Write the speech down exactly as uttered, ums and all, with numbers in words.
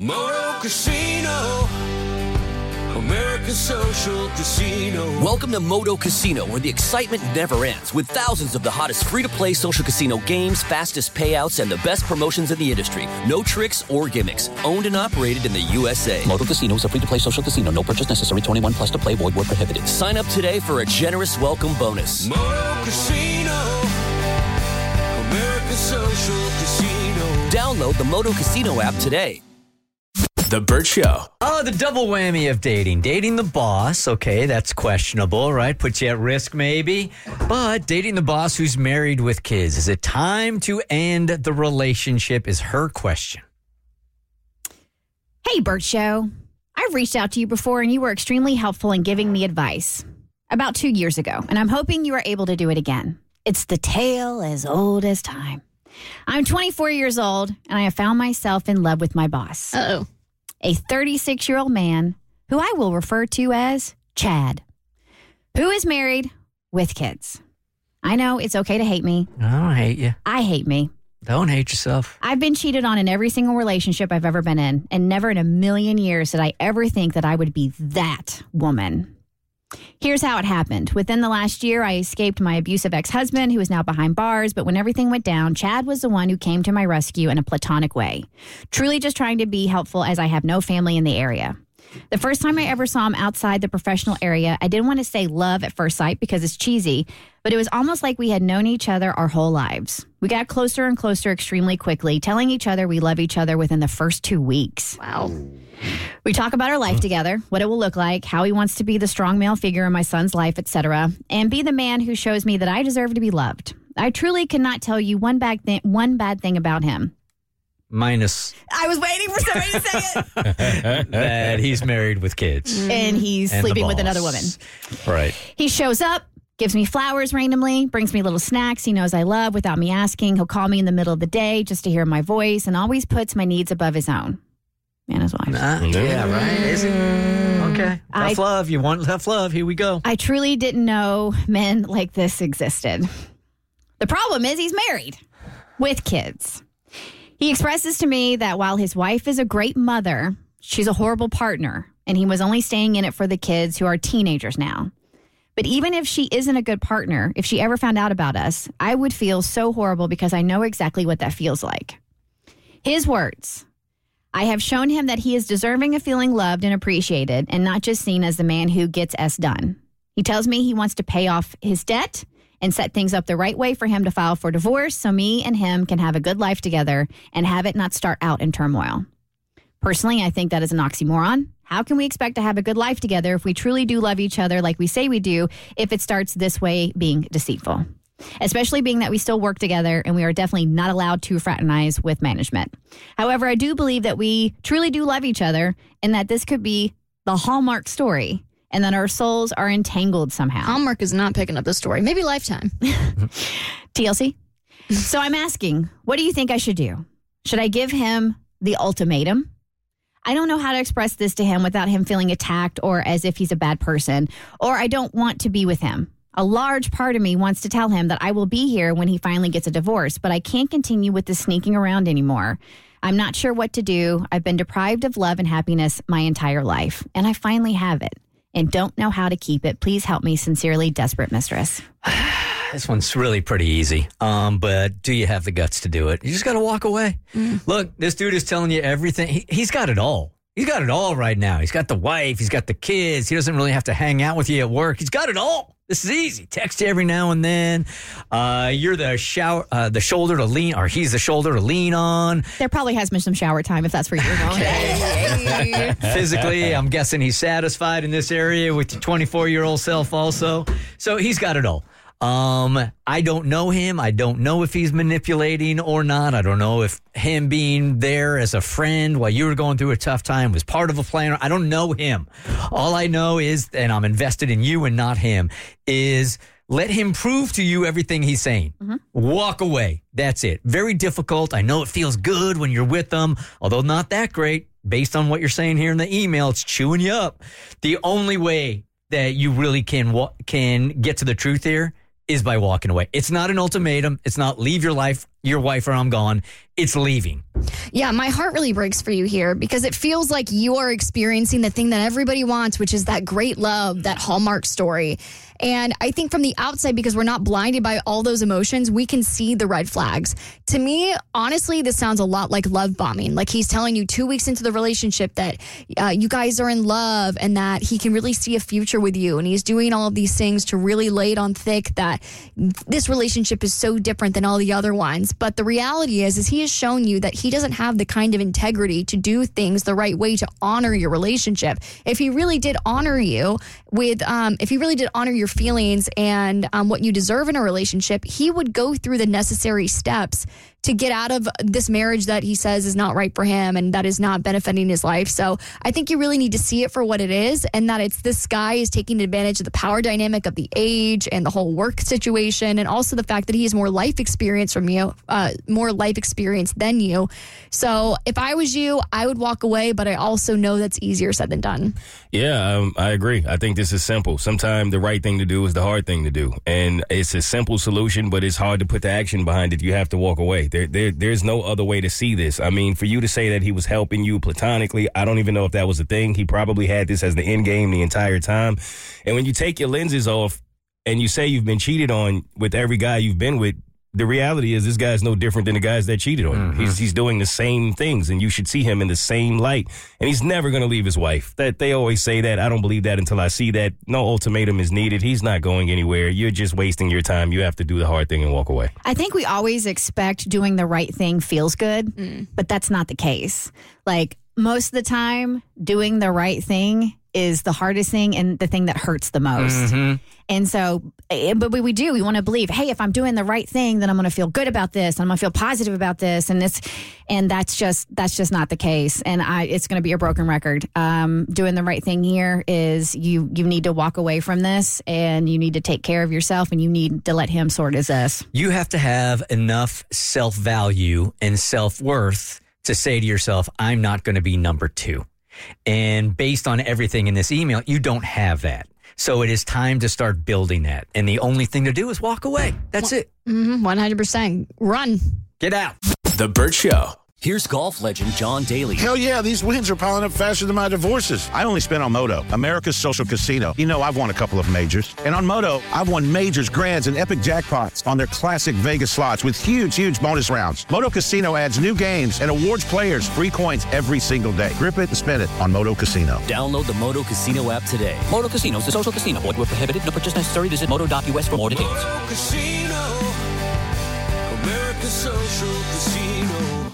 Moto Casino, American Social Casino. Welcome to Moto Casino, where the excitement never ends, with thousands of the hottest free-to-play social casino games, fastest payouts, and the best promotions in the industry. No tricks or gimmicks. Owned and operated in the U S A. Moto Casino is a free-to-play social casino. No purchase necessary. twenty-one plus to play. Void where prohibited. Sign up today for a generous welcome bonus. Moto Casino, American Social Casino. Download the Moto Casino app today. The Burt Show. Oh, the double whammy of dating. Dating the boss, okay, that's questionable, right? Puts you at risk maybe. But dating the boss who's married with kids. Is it time to end the relationship is her question. Hey, Burt Show. I've reached out to you before and you were extremely helpful in giving me advice about two years ago, and I'm hoping you are able to do it again. It's the tale as old as time. I'm twenty-four years old and I have found myself in love with my boss. Uh-oh. A thirty-six-year-old man who I will refer to as Chad, who is married with kids. I know it's okay to hate me. I don't hate you. I hate me. Don't hate yourself. I've been cheated on in every single relationship I've ever been in, and never in a million years did I ever think that I would be that woman. Here's how it happened. Within the last year, I escaped my abusive ex-husband, who is now behind bars, but when everything went down, Chad was the one who came to my rescue in a platonic way, truly just trying to be helpful as I have no family in the area. The first time I ever saw him outside the professional area, I didn't want to say love at first sight because it's cheesy, but it was almost like we had known each other our whole lives. We got closer and closer extremely quickly, telling each other we love each other within the first two weeks. Wow. We talk about our life together, what it will look like, how he wants to be the strong male figure in my son's life, et cetera, and be the man who shows me that I deserve to be loved. I truly cannot tell you one bad thing, one bad thing about him. Minus I was waiting for somebody to say it. that he's married with kids. And he's And the sleeping with boss. another woman. Right. He shows up, gives me flowers randomly, brings me little snacks he knows I love without me asking. He'll call me in the middle of the day just to hear my voice and always puts my needs above his own. Man, his wife. Uh, yeah, right. Is it? Okay. I- Tough love. You want tough love. Here we go. I truly didn't know men like this existed. The problem is he's married with kids. He expresses to me that while his wife is a great mother, she's a horrible partner, and he was only staying in it for the kids who are teenagers now. But even if she isn't a good partner, if she ever found out about us, I would feel so horrible because I know exactly what that feels like. His words: I have shown him that he is deserving of feeling loved and appreciated and not just seen as the man who gets S done. He tells me he wants to pay off his debt and set things up the right way for him to file for divorce so me and him can have a good life together and have it not start out in turmoil. Personally, I think that is an oxymoron. How can we expect to have a good life together if we truly do love each other like we say we do if it starts this way being deceitful? Especially being that we still work together and we are definitely not allowed to fraternize with management. However, I do believe that we truly do love each other and that this could be the Hallmark story and that our souls are entangled somehow. Hallmark is not picking up the story. Maybe Lifetime. T L C? So I'm asking, what do you think I should do? Should I give him the ultimatum? I don't know how to express this to him without him feeling attacked or as if he's a bad person, or I don't want to be with him. A large part of me wants to tell him that I will be here when he finally gets a divorce, but I can't continue with this sneaking around anymore. I'm not sure what to do. I've been deprived of love and happiness my entire life, and I finally have it and don't know how to keep it. Please help me. Sincerely, Desperate Mistress. This one's really pretty easy. Um, but do you have the guts to do it? You just got to walk away. Mm. Look, this dude is telling you everything. He, he's got it all. He's got it all right now. He's got the wife. He's got the kids. He doesn't really have to hang out with you at work. He's got it all. This is easy. Text you every now and then. Uh, you're the shower, uh, the shoulder to lean, or he's the shoulder to lean on. There probably has been some shower time if that's where you're going. Okay. Physically, I'm guessing he's satisfied in this area with your twenty-four-year-old self also. So he's got it all. Um, I don't know him. I don't know if he's manipulating or not. I don't know if him being there as a friend while you were going through a tough time was part of a plan. I don't know him. All I know is, and I'm invested in you and not him, is let him prove to you everything he's saying. Mm-hmm. Walk away. That's it. Very difficult. I know it feels good when you're with them, although not that great. Based on what you're saying here in the email, it's chewing you up. The only way that you really can wa- can get to the truth here is by walking away. It's not an ultimatum. It's not leave your life, your wife, or I'm gone. It's leaving. Yeah, my heart really breaks for you here because it feels like you are experiencing the thing that everybody wants, which is that great love, that Hallmark story. And I think from the outside, because we're not blinded by all those emotions, we can see the red flags. To me, honestly, this sounds a lot like love bombing. Like he's telling you two weeks into the relationship that uh, you guys are in love and that he can really see a future with you. And he's doing all of these things to really lay it on thick that this relationship is so different than all the other ones. But the reality is, is he has shown you that he doesn't have the kind of integrity to do things the right way to honor your relationship. If he really did honor you with, um, if he really did honor your feelings and um, what you deserve in a relationship, he would go through the necessary steps to get out of this marriage that he says is not right for him and that is not benefiting his life. So I think you really need to see it for what it is, and that it's this guy is taking advantage of the power dynamic of the age and the whole work situation, and also the fact that he has more life experience from you, uh, more life experience than you. So if I was you, I would walk away, but I also know that's easier said than done. Yeah, um, I agree. I think this is simple. Sometimes the right thing to do is the hard thing to do. And it's a simple solution, but it's hard to put the action behind it. You have to walk away. There, there, there's no other way to see this. I mean, for you to say that he was helping you platonically, I don't even know if that was a thing. He probably had this as the end game the entire time. And when you take your lenses off and you say you've been cheated on with every guy you've been with, the reality is this guy's no different than the guys that cheated on him. Mm-hmm. He's he's doing the same things, and you should see him in the same light. And he's never going to leave his wife. That they always say that. I don't believe that until I see that. No ultimatum is needed. He's not going anywhere. You're just wasting your time. You have to do the hard thing and walk away. I think we always expect doing the right thing feels good, mm. but that's not the case. Like most of the time, doing the right thing is the hardest thing and the thing that hurts the most. Mm-hmm. And so, but we, we do, we want to believe, hey, if I'm doing the right thing, then I'm going to feel good about this. I'm going to feel positive about this. And this, and that's just, that's just not the case. And I, it's going to be a broken record. Um, doing the right thing here is you, you need to walk away from this and you need to take care of yourself and you need to let him sort his ass. You have to have enough self-value and self-worth to say to yourself, I'm not going to be number two. And based on everything in this email, you don't have that. So it is time to start building that. And the only thing to do is walk away. That's it. Mm-hmm, one hundred percent. Run. Get out. The Bert Show. Here's golf legend John Daly. Hell yeah, these wins are piling up faster than my divorces. I only spent on Moto, America's social casino. You know, I've won a couple of majors. And on Moto, I've won majors, grands, and epic jackpots on their classic Vegas slots with huge, huge bonus rounds. Moto Casino adds new games and awards players free coins every single day. Grip it and spin it on Moto Casino. Download the Moto Casino app today. Moto Casino is a social casino. Void where prohibited. No purchase necessary. Visit moto dot U S for more details. Moto Casino, America's social casino.